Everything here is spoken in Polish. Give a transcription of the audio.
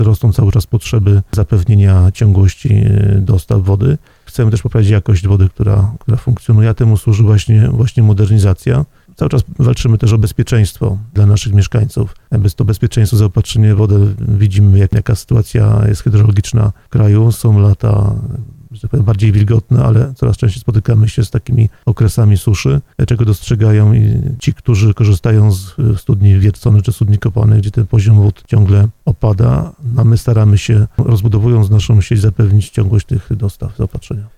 rosną cały czas potrzeby zapewnienia ciągłości dostaw wody. Chcemy też poprawić jakość wody, która funkcjonuje, a temu służy właśnie modernizacja. Cały czas walczymy też o bezpieczeństwo dla naszych mieszkańców. Bez to bezpieczeństwo, zaopatrzenie w wodę, widzimy jaka sytuacja jest hydrologiczna w kraju. Są lata, że tak powiem, bardziej wilgotne, ale coraz częściej spotykamy się z takimi okresami suszy, czego dostrzegają i ci, którzy korzystają z studni wierconych czy studni kopalnych, gdzie ten poziom wód ciągle opada. A my staramy się, rozbudowując naszą sieć, zapewnić ciągłość tych dostaw zaopatrzenia.